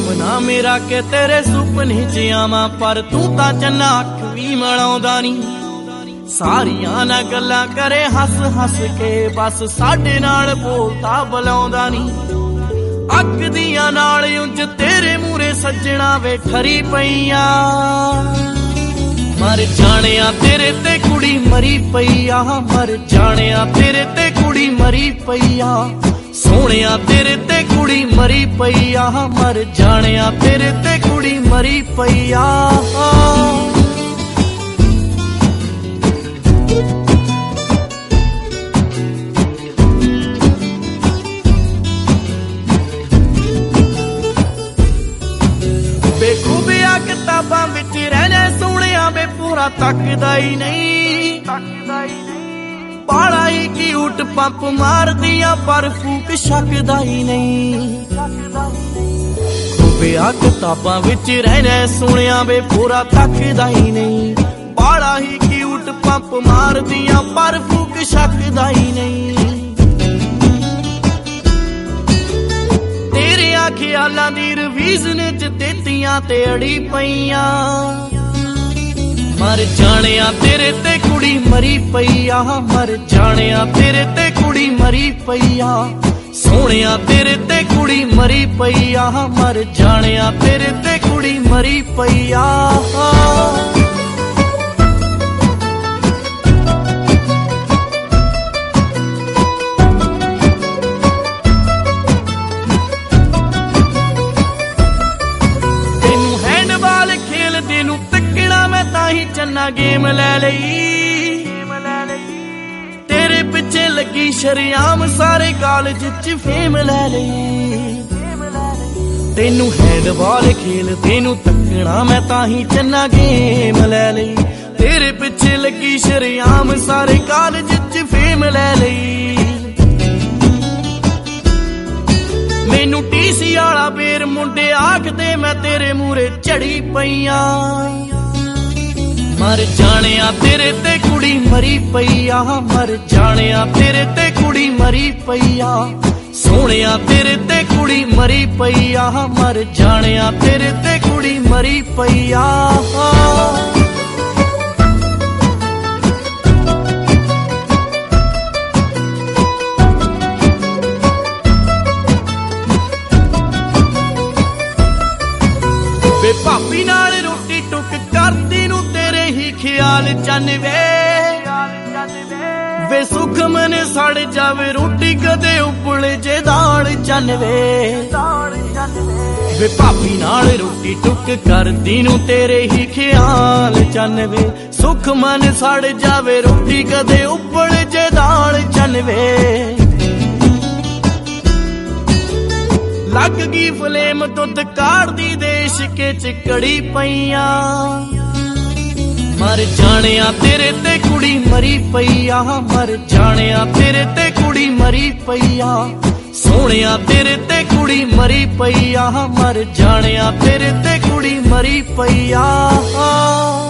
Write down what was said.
सपना मेरा के तेरे सुपने च आवां पर तू तां चन्ना अख भी मिलाउंदा नी। सारियां ना गल्लां करे हस हस के बस साडे नाल बोलता बुलाउंदा नी। अग दियां नाल उंज तेरे मूरे सज्जणा वे ठरी पईयां। मर जाणिया तेरे ते कुड़ी मरी पईया, मर जाणिया तेरे ते कुड़ी मरी पईया। सोहणिया तेरे ते कुड़ी मरी पईया, मर जाणिया तेरे ते कुड़ी मरी पईया। बेखूबिया किताबां विच रहने सोहणिया वे पूरा तकदा ही नहीं। बाला ही की उठ पंप मार दिया पर फूक शकदा ही नहीं। खूबिया किताबां विच रहने सोहणिया वे पूरा तकदा ही नहीं। बाला ही की उठ पंप मार दिया पर फूक शकदा ही नहीं। ख्यालां दी रिवीजन च देतियां ते अड़ी पईयां। मर जाणिया तेरे ते कुड़ी मरी पईया, मर जाणिया तेरे ते कुड़ी मरी पईया। सोहणिया तेरे ते कुड़ी मरी पईया, मर जाणिया तेरे ते कुड़ी मरी पईया। चन्ना गेम लै लई तेरे पिछे लगी शरियाम सारे कॉलेज च फेम लै लई। तेनू हैंडबॉल खेल तेनू तकना मैं ताही चन्ना गेम लै लई। तेरे पिछे लगी शरियाम सारे कॉलेज च फेम लै लई। मैनू टीसी आला बेर मुंडे आखदे मैं तेरे मूरे चढ़ी पईयां। मर जाणिया तेरे ते कुड़ी मरी पईया, मर जाणिया तेरे ते कुड़ी मरी पईया। सोहणिया तेरे ते कुड़ी मरी पईया, मर जाणिया तेरे ते कुड़ी मरी पईया। वे भाभी नाल रोटी टुक करदी नू तेरे ही ख्याल चन वे सुख मन सड़ जावे रोटी कदे उबले जे दाल चन वे भाभी नाल रोटी टुक करदी नू तेरे ही ख्याल चन वे। सुख मन सड़ जावे रोटी कदे उबले जे दाल चन वे। लग गई फलेम दुध काढ़दी देश के चिकड़ी पईयां। मर जाणिया तेरे ते कुड़ी मरी पईया, मर जाणिया तेरे ते कुड़ी मरी पईया। सोहणिया तेरे ते कुड़ी मरी पईया, मर जाणिया तेरे ते कुड़ी मरी पईया।